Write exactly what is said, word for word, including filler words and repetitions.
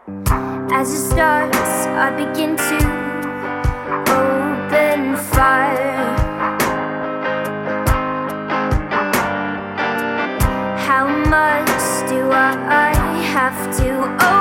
As it starts, I begin to open fire. How much do I have to open?